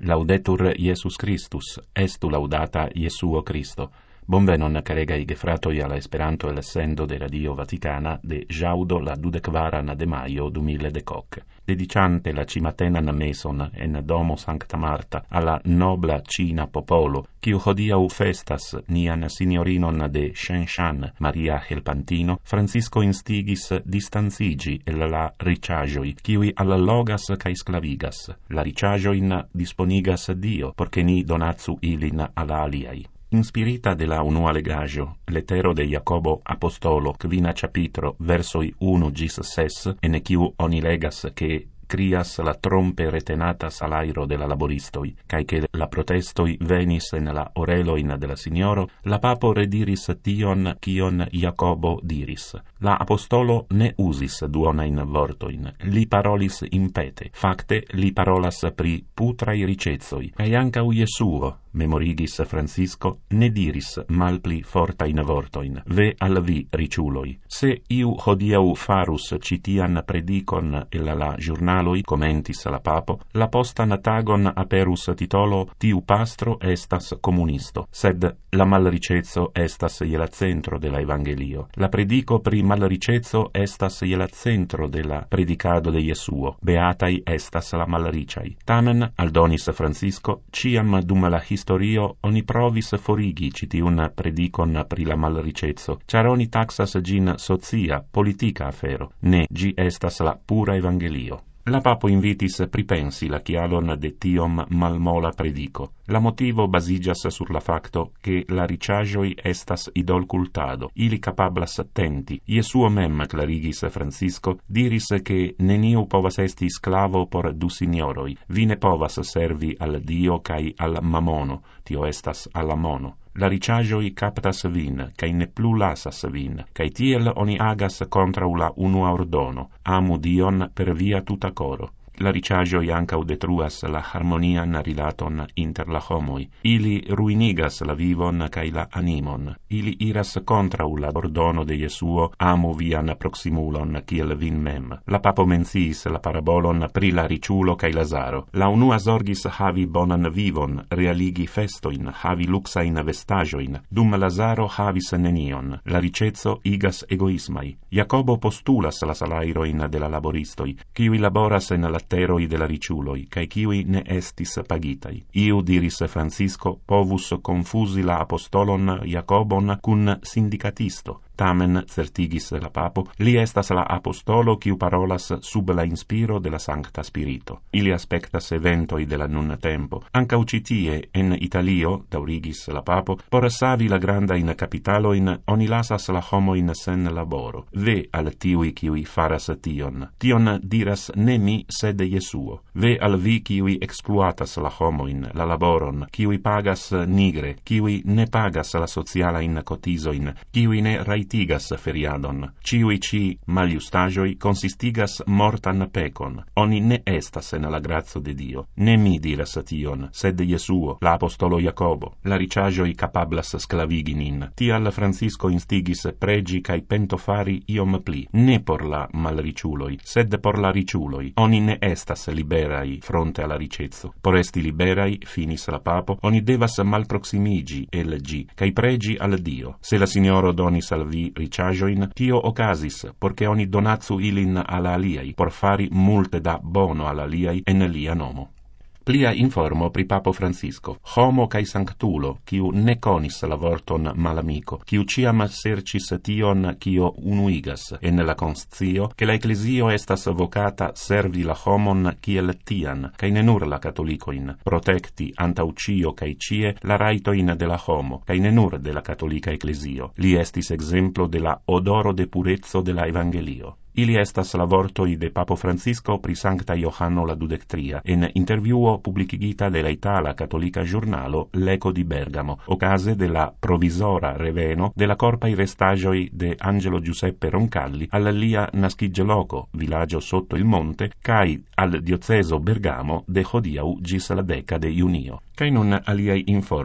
Laudetur Iesus Christus, estu laudata Iesuo Christo. Bonvenon caregai gefratoi alla Esperanto el sendo de Radio Vaticana de jaudo la 24 de maio 2018, dedicante la cimatenan meson en domo Sancta Marta alla nobla Cina popolo, quiu hodiau festas nian signorinon de Shenshan Maria Helpantino, Francisco instigis distanzigi el la ricagioi, quiui allogas cae sclavigas. La ricaggioin disponigas Dio, porche ni donatsu ilin alla aliai. Inspirita de la unua legajo, letero de Jacobo Apostolo, quina capitro, versoi 1 gis 6, en quiu oni legas che crias la trompe retenatas al airo de la laboristoi, cae che la protestoi venis en la oreloin de la signoro, la papo rediris tion cion Jacobo diris. La apostolo ne usis duonain vortoin, li parolis impete, facte li parolas pri putrai ricezoi, cae ancau Iesuo, memorigis Francisco, ne diris malpli fortain vortoin, ve al vi riciuloi. Se iu hodiau farus citian predicon el la giurnaloi, commentis la papo, la postan tagon aperus titolo tiu pastro estas comunisto, sed la malricezo estas iela centro de la evangelio. La predico pri malricezo estas iela centro de la predicado de Iesuo, beatai estas la malriciai. Tamen, aldonis Francisco, ciam dum la historio oni provis forigi citiun predicon pri la malricezo, char oni taxas gin socia, politica afero, ne gi estas la pura evangelio. La papo invitis pripensi la chialon de tiom malmola predico. La motivo basigas sur la facto che la ricagioi estas idol cultado, ili capablas tenti. Iesuo mem, clarigis Francisco, diris che neniu povas esti sclavo por du signoroi, vi ne povas servi al Dio cae al mamono, tio estas alla mono. La ricagioi captas vin, cae ne plu lasas vin, cae tiel oni agas contra la unua ordono, amu Dion per via tuta coro. La ricagioi ancau detruas la harmonian rilaton inter la homoi. Ili ruinigas la vivon cae la animon. Ili iras contra la ordono de Iesuo, amu vian proximulon kiel vin mem. La papo menciis la parabolon pri la riciulo cae Lazaro. La unua zorgis havi bonan vivon, realigi festoin, havi luxain vestagioin, dum Lazaro havis nenion. La ricezo igas egoismai. Jacobo postulas la salairoin de la laboristoi, quiui laboras en la teroi de la riciuloi, cae quiui ne estis pagitai. Iu, diris Francisco, povus confusi la apostolon Jacobon cun sindicatisto. Tamen, certigis la papo, li estas la apostolo quiu parolas sub la inspiro de la Sancta Spirito. Ili aspectas eventoi de la nun tempo. Ancau citie, en Italio, daurigis la papo, por savi la grandain capitaloin, oni lasas la homoin sen laboro. Ve al tiui quiui faras tion. Tion diras ne mi, sed Iesuo. Ve al vi quiui exploatas la homoin, la laboron, quiui pagas nigre, quiui ne pagas la socialain cotisoin, quiui ne raitigas feriadon. Ciui ci maliustagioi consistigas mortan pecon. Oni ne estas en la grazio de Dio. Ne mi diras tion, sed Iesuo, la apostolo Jacobo. La ricagioi capablas sclavigi nin. Tial Francisco instigis pregi cae pentofari iom pli. Ne por la malriciuloi, sed por la riciuloi. Oni ne estas liberai fronte alla ricezo. Por esti liberai, finis la papo, oni devas malproximigi el gi, cae pregi al Dio. Se la signoro donis al vi ricaggioin, tio ocasis, porche oni donatsu ilin alla aliai, por fari multe da bono alla aliai en lia nomo. Plia informo pri Papo Francisco. Homo cae sanctulo, quiu ne conis la vorton malamico, quiu ciam sercis tion quio unuigas, en la conscio, che la ecclesio estas vocata servi la homon kiel tian, cae ne nur la catolicoin, protecti antau cio cae cie la raitoin de la homo, cae ne nur de la catolica ecclesio. Li estis exemplo de la odoro de purezzo de la evangelio. Ili estas la vortoi de Papo Francisco pri Sancta Johano la 23 en interviuo publicigita de la Itala Cattolica Giornalo L'Eco di Bergamo, ocase de la provisora reveno de la corpai restagioi de Angelo Giuseppe Roncalli al lia nascigeloco, villaggio sotto il monte, cae al dioceso Bergamo de hodiau gis la 10 de junio. Cae nun aliei informoi.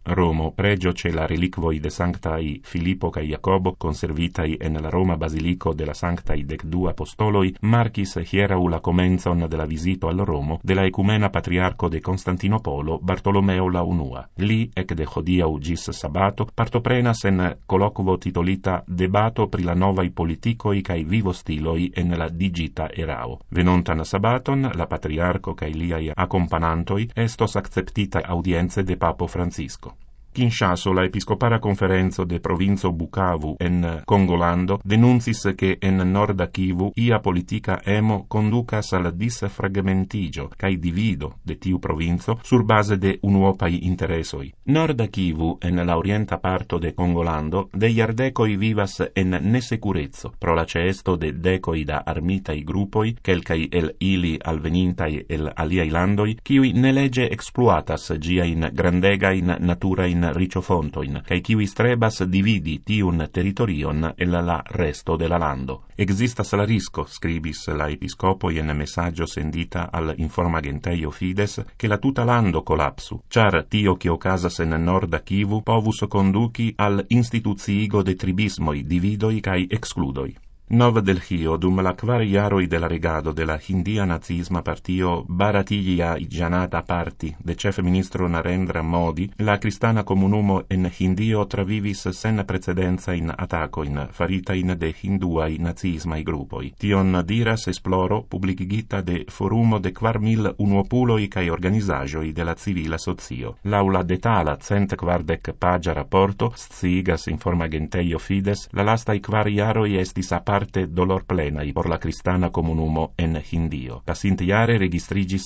Romo, pregio ce la reliquoi de sanctai Filippo ca Jacobo, conservitai en la Roma basilico de la sanctai decdu apostoloi, marcis hierau la comenzon de la visito al Romo de la ecumena patriarco de Constantinopolo Bartolomeo la unua. Li, ec de hodiau gis sabato, partoprenas en colloquo titolita Debato pri la novai politicoi cae vivo stiloi en la digita erao. Venontan sabaton, la patriarco cae liai accompagnantoi estos acceptita audienze de Papo Francisco. Kinshasa, la episcopara conferenzo de provinzo Bukavu en Congolando denuncis che en Norda Kivu ia politica emo conducas al disfragmentigio cae divido de tiu provinzo sur base de unuopai interesoi. Norda Kivu en la orienta parto de Congolando de iardecoi vivas en nesecurezzo pro la ceesto de decoi da armitai gruppoi, quelcai el ili alvenintai el aliai landoi, kiui ne lege exploatas gia in grandega in natura in riciofontoin, cae kiui strebas dividi tiun territorion el la resto de la lando. Existas la risco, scribis la episcopoi en messaggio sendita al informagenteio Fides, che la tuta lando collapsu, char tio che ocasas en Norda Kivu povus conduci al instituziigo de tribismoi, dividoi cae excludoi. Nov del Hio, dum la quar iaroi de la regado de la Hindia nazisma partio Bharatiya Janata Party de chef ministro Narendra Modi, la cristana comunumo en Hindio travivis sen precedenza in attacoin faritain de hinduai nazismai gruppoi. Tion diras esploro publicigita de forumo de 4.000 unuopuloi cae organizagioi de la civila socio. L'aula detala 140 pagia rapporto, sciigas informagenteio Fides, la lastai 4 iaroi estis aparte dolor plenai por la cristana comunumo en Hindio. Pasintiare registrigis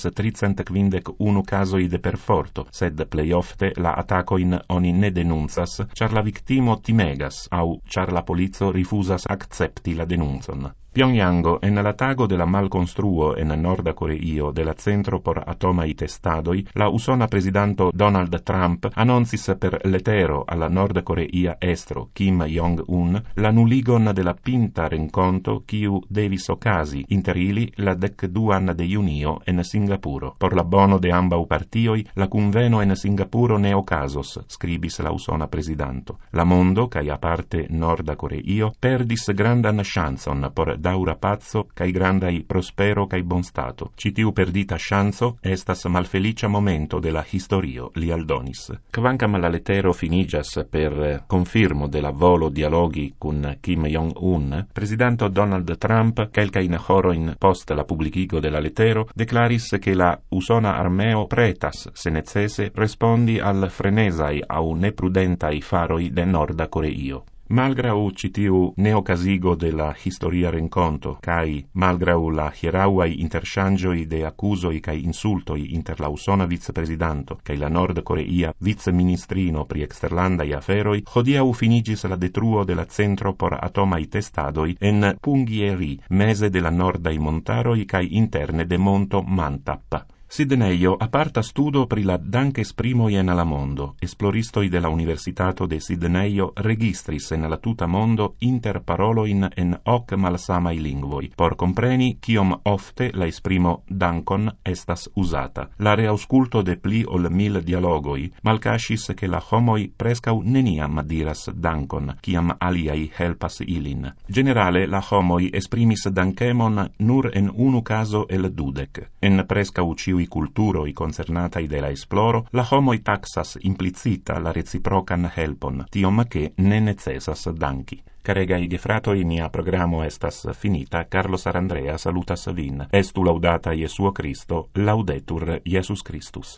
351 casoi de perforto, sed plei ofte la attacoin oni ne denunzas, char la victimo timegas, au char la polizio rifusas accepti la denunzon. Pyongyango, en la tago de la malconstruo en Norda Coreio de la Centro por Atomai Testadoi, la usona presidanto Donald Trump annoncis per letero alla Norda Coreia estro Kim Jong-un la nulligon de la pinta renconto quiu devis ocasi inter ili la 12 de junio en Singapuro. Por la bono de ambau partioi, la conveno en Singapuro ne ocasos, scribis la usona presidanto. La mondo, cae a parte Norda Coreio, perdis grandan chanson por daura pazzo cae grandai prospero cae bon stato. Citiu perdita chanzo estas malfelicia momento de la historio, li aldonis. Quancam la lettero finigas per confirmo de la volo dialogi cun Kim Jong-un, presidanto Donald Trump, quelcain horoin post la publicigo de la lettero, declaris che la usona armeo pretas, se necesse, respondi al frenesai au neprudentai faroi de Norda Coreio. Malgrau citiu neocasigo de la historia renconto, cae malgrau la hierauai interchangioi de accusoi cae insultoi inter la usona vicepresidanto cae la Nord Coreia viceministrino pri exterlandai aferoi, hodiau finigis la detruo de la Centro por Atomai Testadoi en Punggye-ri, mese de la Nordai montaroi cae interne de Monto Mantap. Sidneio aparta studo pri la dankesprimoi en la mondo. Esploristoi de la Universitato de Sidneio registris en la tuta mondo interparoloin en hoc malsamai lingvoi, por compreni kiom ofte la esprimo dankon estas usata. La reausculto de pli ol 1000 dialogoi malcasis che la homoi prescau neniam diras dankon, kiam aliai helpas ilin. Generale, la homoi esprimis dankemon nur en unu caso el 20. En prescau ciui culturoi concernatai de la esploro, la homoi taxas implicita la reciprocan helpon, tiom che ne necessas danki. Caregai gefratoi, mia programo estas finita. Carlos Arandrea salutas vin. Estu laudata Jesuo Christo, laudetur Jesus Christus.